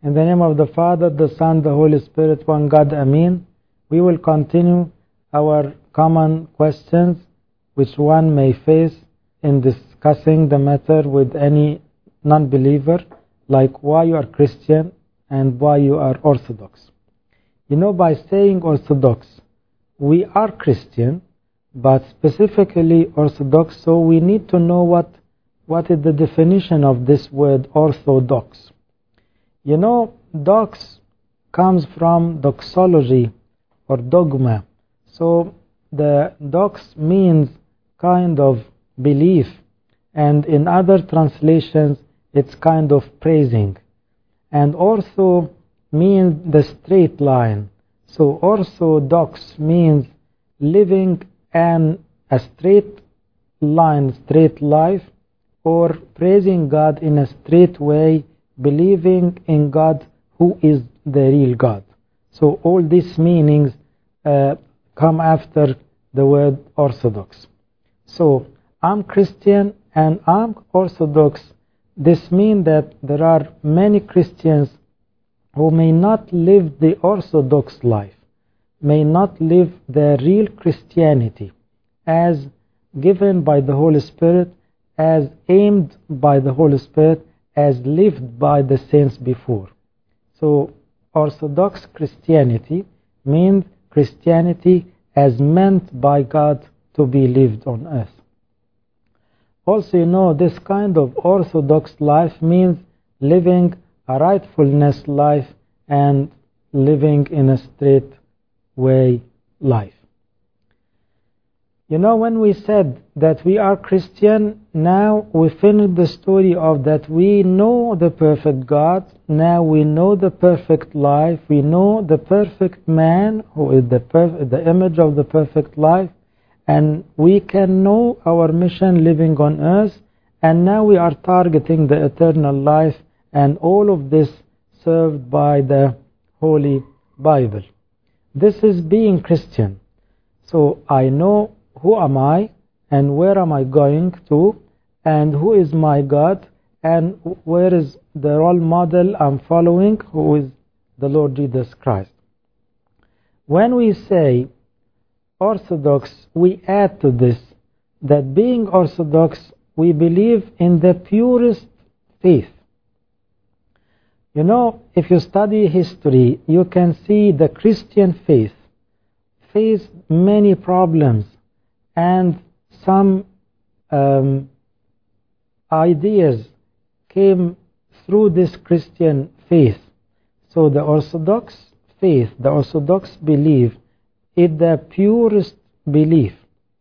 In the name of the Father, the Son, the Holy Spirit, one God, Amen. We will continue our common questions which one may face in discussing the matter with any non-believer, like why you are Christian and why you are Orthodox. You know, by saying Orthodox, we are Christian, but specifically Orthodox, so we need to know what is the definition of this word Orthodox. You know, dox comes from doxology or dogma. So the dox means kind of belief, and in other translations it's kind of praising. And ortho means the straight line. So orthodox means living a straight line, straight life, or praising God in a straight way, believing in God who is the real God. So all these meanings come after the word Orthodox. So I'm Christian and I'm Orthodox. This means that there are many Christians who may not live the Orthodox life, may not live the real Christianity as given by the Holy Spirit, as aimed by the Holy Spirit, as lived by the saints before. So Orthodox Christianity means Christianity as meant by God to be lived on earth. Also, you know, this kind of Orthodox life means living a rightfulness life and living in a straight way life. You know, when we said that we are Christian, now we finish the story of that we know the perfect God, now we know the perfect life, we know the perfect man who is the image of the perfect life, and we can know our mission living on earth, and now we are targeting the eternal life, and all of this served by the Holy Bible. This is being Christian. So I know who am I, and where am I going to, and who is my God, and where is the role model I'm following, who is the Lord Jesus Christ. When we say Orthodox, we add to this that being Orthodox, we believe in the purest faith. You know, if you study history, you can see the Christian faith faced many problems, and some ideas came through this Christian faith. So the Orthodox faith, the Orthodox belief, is the purest belief.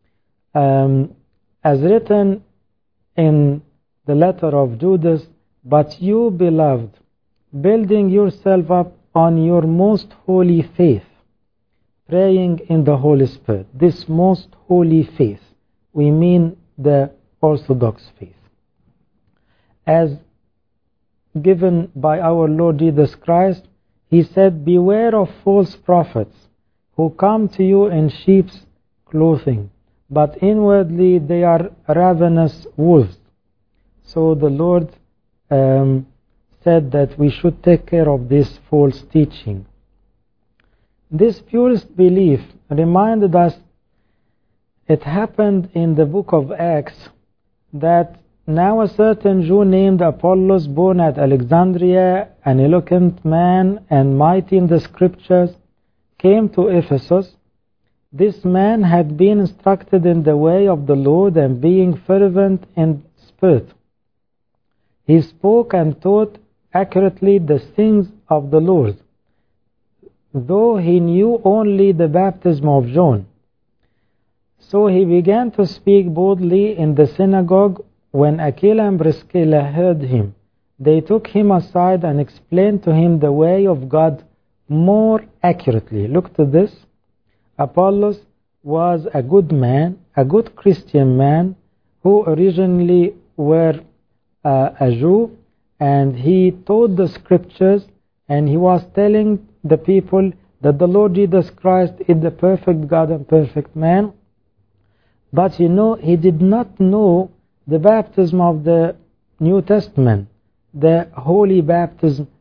As written in the letter of Judas, but you, beloved, building yourself up on your most holy faith, praying in the Holy Spirit. This most holy faith, we mean the Orthodox faith, as given by our Lord Jesus Christ. He said, beware of false prophets who come to you in sheep's clothing, but inwardly they are ravenous wolves. So the Lord said that we should take care of this false teaching. This purest belief reminded us, it happened in the book of Acts, that now a certain Jew named Apollos, born at Alexandria, an eloquent man and mighty in the scriptures, came to Ephesus. This man had been instructed in the way of the Lord, and being fervent in spirit, he spoke and taught accurately the things of the Lord, though he knew only the baptism of John. So he began to speak boldly in the synagogue. When Aquila and Priscilla heard him, they took him aside and explained to him the way of God more accurately. Look to this. Apollos was a good man, a good Christian man, who originally were a Jew, and he taught the scriptures, and he was telling the people that the Lord Jesus Christ is the perfect God and perfect man. But you know, he did not know the baptism of the New Testament, the holy baptism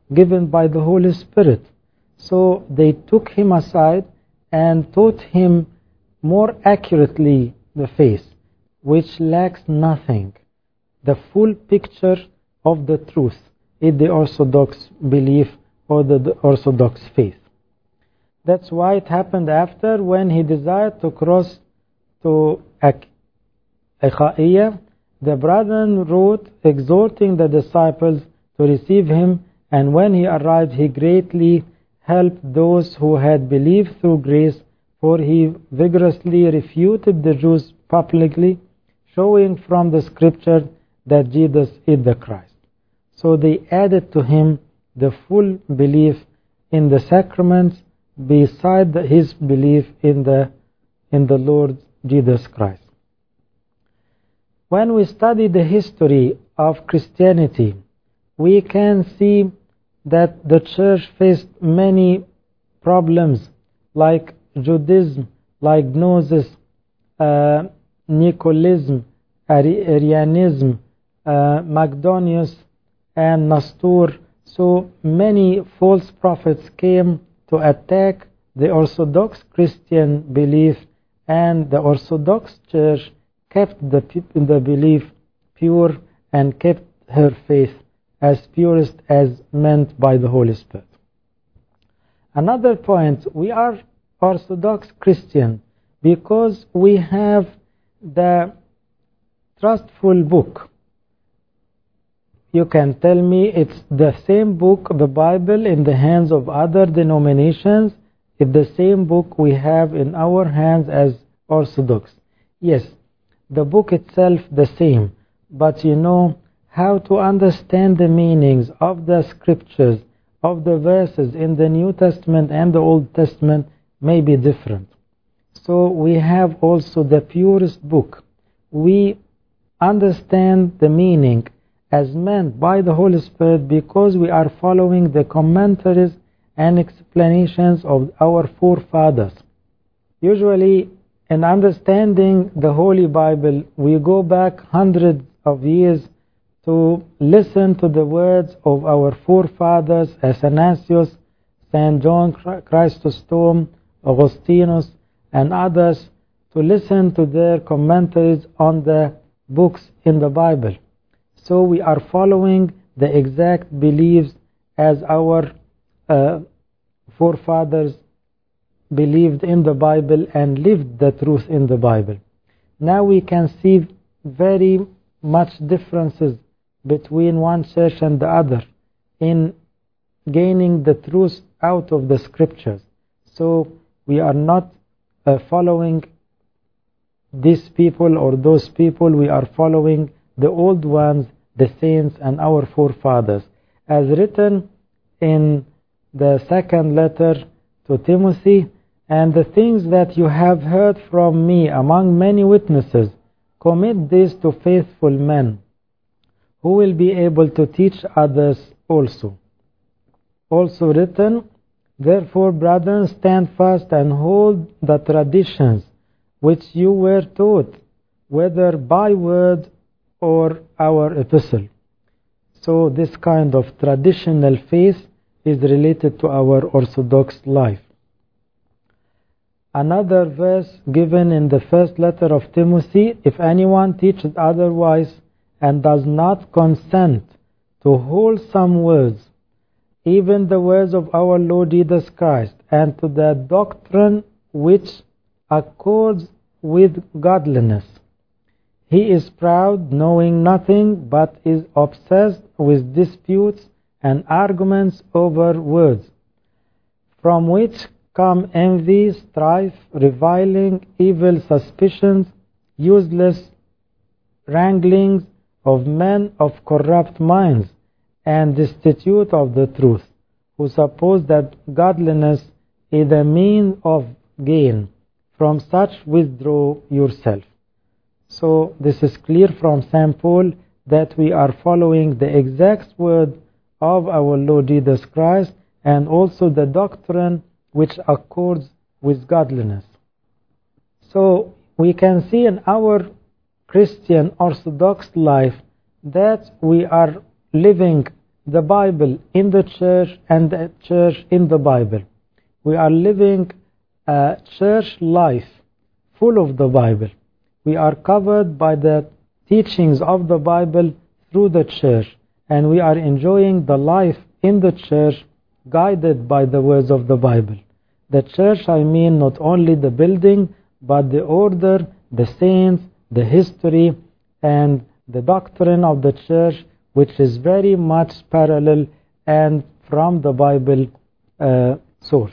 given by the Holy Spirit. So they took him aside and taught him more accurately the faith, which lacks nothing, the full picture of the truth in the Orthodox belief or the Orthodox faith. That's why it happened after, when he desired to cross to Achaia, the brethren wrote exhorting the disciples to receive him, and when he arrived he greatly helped those who had believed through grace, for he vigorously refuted the Jews publicly, showing from the scripture that Jesus is the Christ. So they added to him the full belief in the sacraments beside his belief in the Lord Jesus Christ. When we study the history of Christianity, we can see that the church faced many problems like Judaism, like Gnosis, Nicolism, Arianism, Macedonius, and Nestor. So many false prophets came to attack the Orthodox Christian belief, and the Orthodox Church kept the belief pure and kept her faith as purest as meant by the Holy Spirit. Another point, we are Orthodox Christian because we have the trustful book. You can tell me it's the same book, the Bible, in the hands of other denominations. It's the same book we have in our hands as Orthodox. Yes, the book itself the same, but you know how to understand the meanings of the scriptures, of the verses in the New Testament and the Old Testament may be different. So we have also the purest book. We understand the meaning as meant by the Holy Spirit because we are following the commentaries and explanations of our forefathers. Usually, in understanding the Holy Bible, we go back hundreds of years to listen to the words of our forefathers, Athanasius, St. John Chrysostom, Augustinus, and others, to listen to their commentaries on the books in the Bible. So we are following the exact beliefs as our forefathers believed in the Bible and lived the truth in the Bible. Now we can see very much differences between one church and the other in gaining the truth out of the scriptures. So we are not following these people or those people. We are following the old ones, the saints and our forefathers, as written in the second letter to Timothy. And the things that you have heard from me among many witnesses, commit this to faithful men, who will be able to teach others also. Also written, therefore, brethren, stand fast and hold the traditions which you were taught, whether by word or our epistle. So this kind of traditional faith is related to our Orthodox life. Another verse given in the first letter of Timothy, if anyone teaches otherwise and does not consent to wholesome words, even the words of our Lord Jesus Christ, and to the doctrine which accords with godliness, he is proud, knowing nothing, but is obsessed with disputes and arguments over words, from which come envy, strife, reviling, evil suspicions, useless wranglings of men of corrupt minds, and destitute of the truth, who suppose that godliness is a means of gain. From such withdraw yourself. So this is clear from St. Paul that we are following the exact word of our Lord Jesus Christ and also the doctrine which accords with godliness. So we can see in our Christian Orthodox life that we are living the Bible in the church and the church in the Bible. We are living a church life full of the Bible. We are covered by the teachings of the Bible through the church, and we are enjoying the life in the church guided by the words of the Bible. The church, I mean not only the building, but the order, the saints, the history, and the doctrine of the church, which is very much parallel and from the Bible source.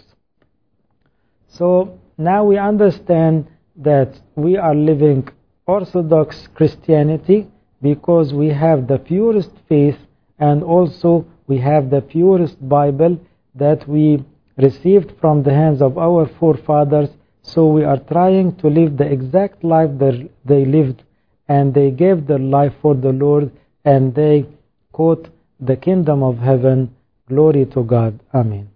So now we understand that we are living Orthodox Christianity because we have the purest faith, and also we have the purest Bible that we received from the hands of our forefathers. So we are trying to live the exact life that they lived, and they gave their life for the Lord, and they quote the kingdom of heaven. Glory to God. Amen.